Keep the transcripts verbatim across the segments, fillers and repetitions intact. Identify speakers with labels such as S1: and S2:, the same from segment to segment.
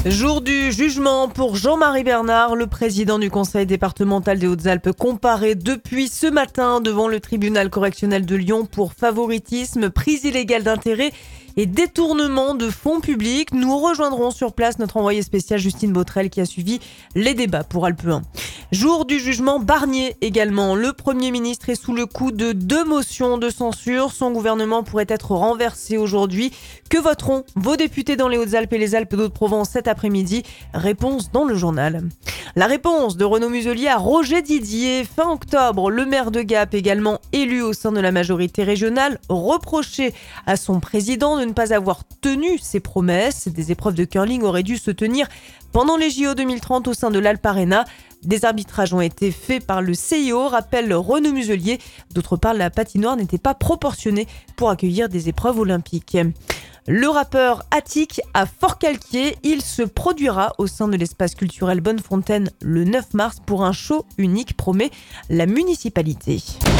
S1: Jour du jugement pour Jean-Marie Bernard, le président du conseil départemental des Hautes-Alpes, comparé depuis ce matin devant le tribunal correctionnel de Lyon pour favoritisme, prise illégale d'intérêt et détournement de fonds publics. Nous rejoindrons sur place notre envoyée spéciale Justine Botrel qui a suivi les débats pour Alpe un. Jour du jugement Barnier également. Le Premier ministre est sous le coup de deux motions de censure. Son gouvernement pourrait être renversé aujourd'hui. Que voteront vos députés dans les Hautes-Alpes et les Alpes d'Haute-Provence cet après-midi? Réponse dans le journal. La réponse de Renaud Muselier à Roger Didier. Fin octobre, le maire de Gap, également élu au sein de la majorité régionale, reprochait à son président de ne pas avoir tenu ses promesses. Des épreuves de curling auraient dû se tenir pendant les J O deux mille trente au sein de l'Alpe Arena. Des arbitrages ont été faits par le C I O, rappelle Renaud Muselier. D'autre part, la patinoire n'était pas proportionnée pour accueillir des épreuves olympiques. Le rappeur Attic à Forcalquier, il se produira au sein de l'espace culturel Bonnefontaine le neuf mars pour un show unique, promet la municipalité.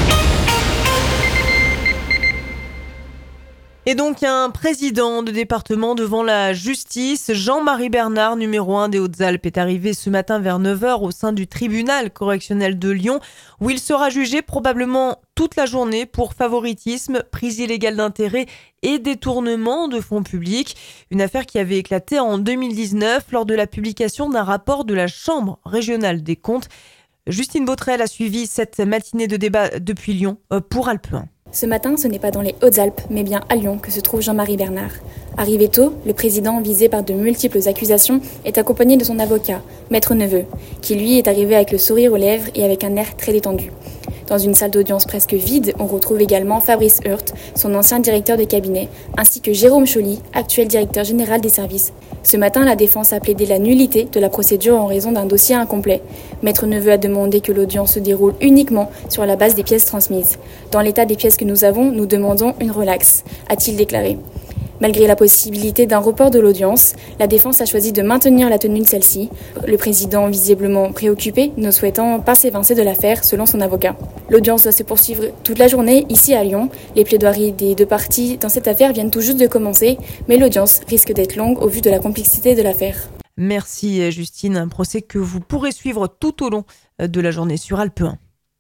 S1: Et donc un président de département devant la justice, Jean-Marie Bernard, numéro un des Hautes-Alpes, est arrivé ce matin vers neuf heures au sein du tribunal correctionnel de Lyon, où il sera jugé probablement toute la journée pour favoritisme, prise illégale d'intérêt et détournement de fonds publics. Une affaire qui avait éclaté en deux mille dix-neuf lors de la publication d'un rapport de la Chambre régionale des comptes. Justine Botrel a suivi cette matinée de débat depuis Lyon pour Alpe un.
S2: Ce matin, ce n'est pas dans les Hautes-Alpes, mais bien à Lyon que se trouve Jean-Marie Bernard. Arrivé tôt, le président, visé par de multiples accusations, est accompagné de son avocat, Maître Neveu, qui lui est arrivé avec le sourire aux lèvres et avec un air très détendu. Dans une salle d'audience presque vide, on retrouve également Fabrice Hurt, son ancien directeur de cabinet, ainsi que Jérôme Choly, actuel directeur général des services. Ce matin, la défense a plaidé la nullité de la procédure en raison d'un dossier incomplet. Maître Neveu a demandé que l'audience se déroule uniquement sur la base des pièces transmises. Dans l'état des pièces que nous avons, nous demandons une relaxe, a-t-il déclaré. Malgré la possibilité d'un report de l'audience, la défense a choisi de maintenir la tenue de celle-ci, le président visiblement préoccupé, ne souhaitant pas s'évincer de l'affaire selon son avocat. L'audience doit se poursuivre toute la journée ici à Lyon. Les plaidoiries des deux parties dans cette affaire viennent tout juste de commencer, mais l'audience risque d'être longue au vu de la complexité de l'affaire.
S1: Merci Justine, un procès que vous pourrez suivre tout au long de la journée sur Alpe un.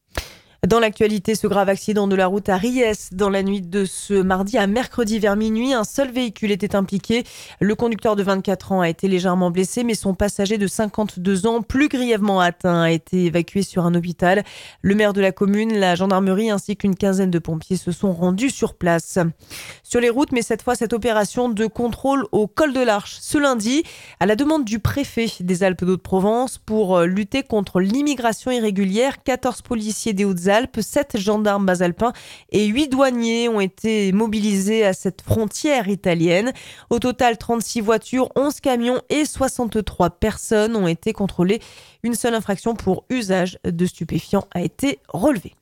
S1: Dans l'actualité, ce grave accident de la route à Riez dans la nuit de ce mardi à mercredi vers minuit. Un seul véhicule était impliqué. Le conducteur de vingt-quatre ans a été légèrement blessé, mais son passager de cinquante-deux ans, plus grièvement atteint, a été évacué sur un hôpital. Le maire de la commune, la gendarmerie ainsi qu'une quinzaine de pompiers se sont rendus sur place. Sur les routes, mais cette fois, cette opération de contrôle au col de l'Arche ce lundi, à la demande du préfet des Alpes d'Haute-Provence pour lutter contre l'immigration irrégulière. quatorze policiers des Hautes-Alpes, sept gendarmes basalpins et huit douaniers ont été mobilisés à cette frontière italienne. Au total, trente-six voitures, onze camions et soixante-trois personnes ont été contrôlées. Une seule infraction pour usage de stupéfiants a été relevée.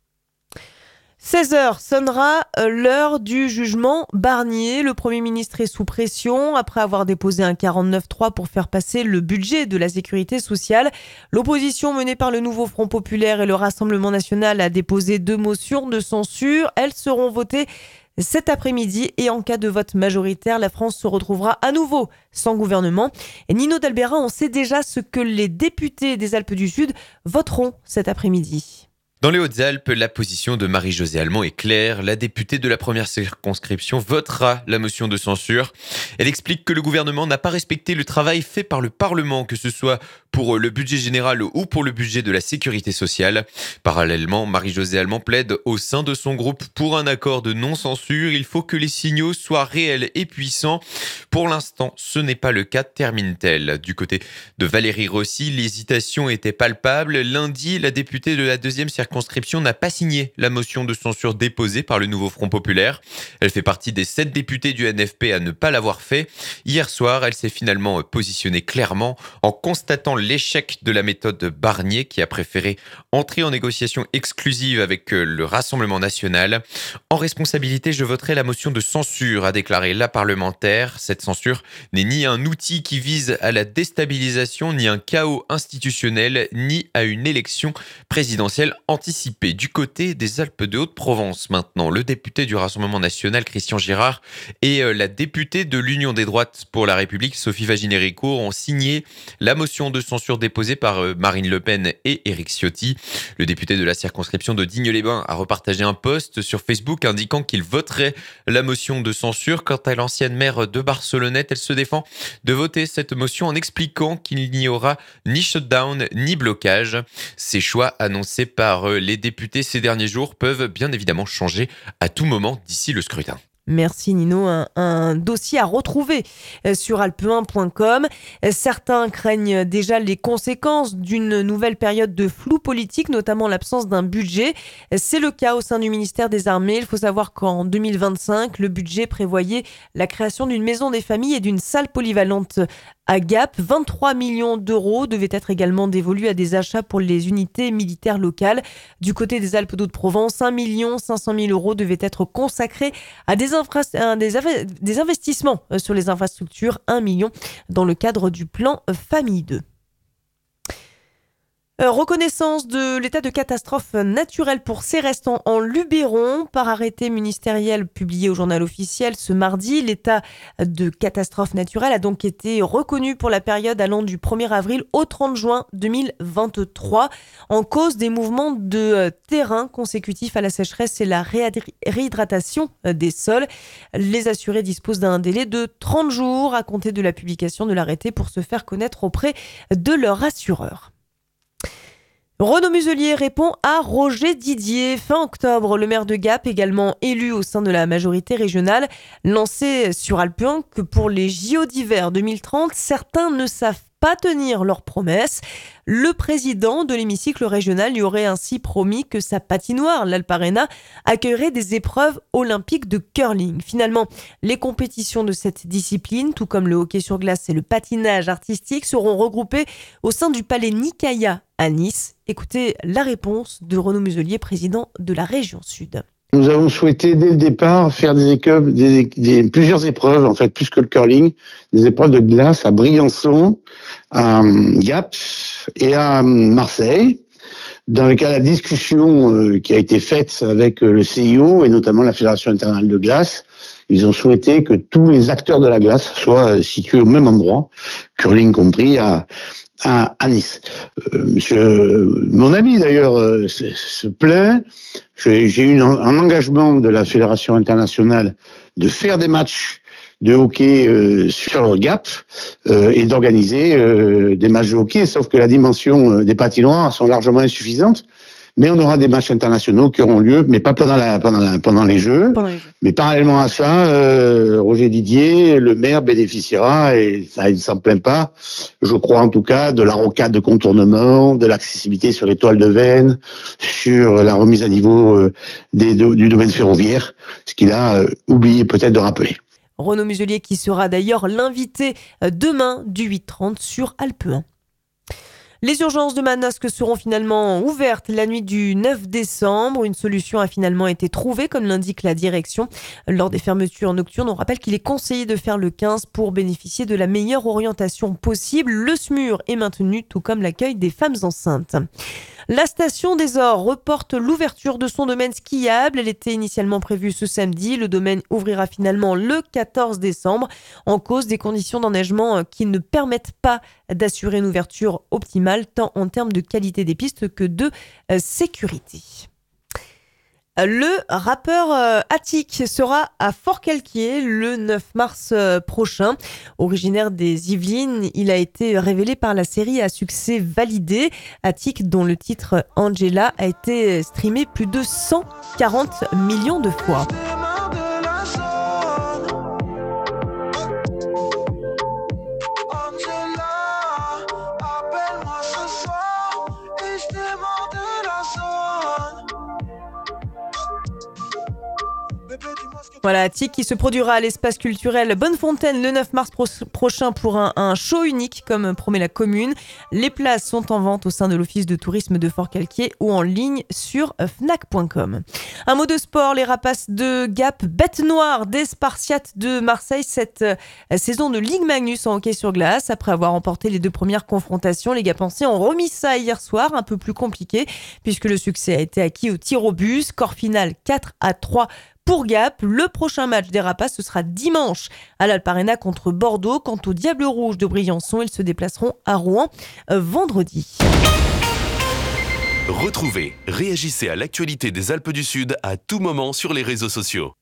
S1: seize heures sonnera l'heure du jugement Barnier. Le Premier ministre est sous pression après avoir déposé un quarante-neuf trois pour faire passer le budget de la sécurité sociale. L'opposition menée par le Nouveau Front Populaire et le Rassemblement National a déposé deux motions de censure. Elles seront votées cet après-midi et en cas de vote majoritaire, la France se retrouvera à nouveau sans gouvernement. Et Nino D'Albera, on sait déjà ce que les députés des Alpes du Sud voteront cet après-midi.
S3: Dans les Hautes-Alpes, la position de Marie-Josée Allemand est claire. La députée de la première circonscription votera la motion de censure. Elle explique que le gouvernement n'a pas respecté le travail fait par le Parlement, que ce soit pour le budget général ou pour le budget de la sécurité sociale. Parallèlement, Marie-Josée Allemand plaide au sein de son groupe pour un accord de non-censure. Il faut que les signaux soient réels et puissants. Pour l'instant, ce n'est pas le cas, termine-t-elle. Du côté de Valérie Rossi, l'hésitation était palpable. Lundi, la députée de la deuxième circonscription n'a pas signé la motion de censure déposée par le Nouveau Front Populaire. Elle fait partie des sept députés du N F P à ne pas l'avoir fait. Hier soir, elle s'est finalement positionnée clairement en constatant l'échec de la méthode Barnier qui a préféré entrer en négociation exclusive avec le Rassemblement national. En responsabilité, je voterai la motion de censure, a déclaré la parlementaire. Cette censure n'est ni un outil qui vise à la déstabilisation, ni un chaos institutionnel, ni à une élection présidentielle anticipée. anticipée. Du côté des Alpes de Haute-Provence maintenant, le député du Rassemblement national Christian Girard et euh, la députée de l'Union des droites pour la République Sophie Vaginet-Ricourt ont signé la motion de censure déposée par euh, Marine Le Pen et Éric Ciotti. Le député de la circonscription de Digne-les-Bains a repartagé un post sur Facebook indiquant qu'il voterait la motion de censure. Quant à l'ancienne maire de Barcelonnette, elle se défend de voter cette motion en expliquant qu'il n'y aura ni shutdown ni blocage. Ces choix annoncés par les députés ces derniers jours peuvent bien évidemment changer à tout moment d'ici le scrutin.
S1: Merci Nino, un, un dossier à retrouver sur alpe un point com. Certains craignent déjà les conséquences d'une nouvelle période de flou politique, notamment l'absence d'un budget. C'est le cas au sein du ministère des Armées. Il faut savoir qu'en deux mille vingt-cinq, le budget prévoyait la création d'une maison des familles et d'une salle polyvalente à Gap. vingt-trois millions d'euros devaient être également dévolus à des achats pour les unités militaires locales. Du côté des Alpes d'Haute-Provence, un million cinq cent mille euros devaient être consacrés à des, infra- des, av- des investissements sur les infrastructures, un million dans le cadre du plan Famille deux. Reconnaissance de l'état de catastrophe naturelle pour ces restants en Luberon. Par arrêté ministériel publié au journal officiel ce mardi, l'état de catastrophe naturelle a donc été reconnu pour la période allant du premier avril au trente juin deux mille vingt-trois, en cause des mouvements de terrain consécutifs à la sécheresse et la réhydr- réhydratation des sols. Les assurés disposent d'un délai de trente jours à compter de la publication de l'arrêté pour se faire connaître auprès de leur assureur. Renaud Muselier répond à Roger Didier. Fin octobre, le maire de Gap, également élu au sein de la majorité régionale, lançait sur Alpe un que pour les J O d'hiver deux mille trente, certains ne savent pas tenir leurs promesses. Le président de l'hémicycle régional lui aurait ainsi promis que sa patinoire, l'Alpe Arena, accueillerait des épreuves olympiques de curling. Finalement, les compétitions de cette discipline, tout comme le hockey sur glace et le patinage artistique, seront regroupées au sein du palais Nicaïa à Nice. Écoutez la réponse de Renaud Muselier, président de la région Sud.
S4: Nous avons souhaité dès le départ faire des épreuves, des, des, plusieurs épreuves, en fait, plus que le curling, des épreuves de glace à Briançon, à Gap et à Marseille, dans le cas de la discussion euh, qui a été faite avec le C I O et notamment la Fédération internationale de glace. Ils ont souhaité que tous les acteurs de la glace soient situés au même endroit, curling compris, à À, à Nice. Euh, monsieur, mon ami d'ailleurs euh, se, se plaint. J'ai, j'ai eu un, un engagement de la Fédération internationale de faire des matchs de hockey euh, sur le Gap euh, et d'organiser euh, des matchs de hockey, sauf que la dimension euh, des patinoires sont largement insuffisantes. Mais on aura des matchs internationaux qui auront lieu, mais pas pendant, la, pendant, la, pendant les Jeux. Pendant les Jeux. Mais parallèlement à ça, euh, Roger Didier, le maire, bénéficiera, et ça, il ne s'en plaint pas, je crois en tout cas, de la rocade de contournement, de l'accessibilité sur les toiles de Veynes, sur la remise à niveau euh, des, de, du domaine ferroviaire, ce qu'il a euh, oublié peut-être de rappeler.
S1: Renaud Muselier qui sera d'ailleurs l'invité demain du huit trente sur Alpe un. Les urgences de Manosque seront finalement ouvertes la nuit du neuf décembre. Une solution a finalement été trouvée, comme l'indique la direction. Lors des fermetures nocturnes, on rappelle qu'il est conseillé de faire le quinze pour bénéficier de la meilleure orientation possible. Le S M U R est maintenu, tout comme l'accueil des femmes enceintes. La station des Ors reporte l'ouverture de son domaine skiable. Elle était initialement prévue ce samedi. Le domaine ouvrira finalement le quatorze décembre en cause des conditions d'enneigement qui ne permettent pas d'assurer une ouverture optimale tant en termes de qualité des pistes que de sécurité. Le rappeur euh, Attic sera à Forcalquier le neuf mars euh, prochain. Originaire des Yvelines, il a été révélé par la série à succès validé. Attic, dont le titre Angela a été streamé plus de cent quarante millions de fois.
S5: Bébé, dis-moi ce que
S1: Voilà, T I C qui se produira à l'espace culturel Bonnefontaine le neuf mars pro- prochain pour un, un show unique, comme promet la commune. Les places sont en vente au sein de l'office de tourisme de Fort-Calquier ou en ligne sur fnac point com. Un mot de sport, les rapaces de Gap, bête noire des Spartiates de Marseille cette euh, saison de Ligue Magnus en hockey sur glace. Après avoir remporté les deux premières confrontations, les Gapensiens ont remis ça hier soir, un peu plus compliqué puisque le succès a été acquis au tir au but. Score final quatre à trois pour Gap. Le prochain match des Rapaces, ce sera dimanche à l'Alparena contre Bordeaux. Quant aux Diables Rouges de Briançon, ils se déplaceront à Rouen euh, vendredi.
S5: Retrouvez, réagissez à l'actualité des Alpes du Sud à tout moment sur les réseaux sociaux.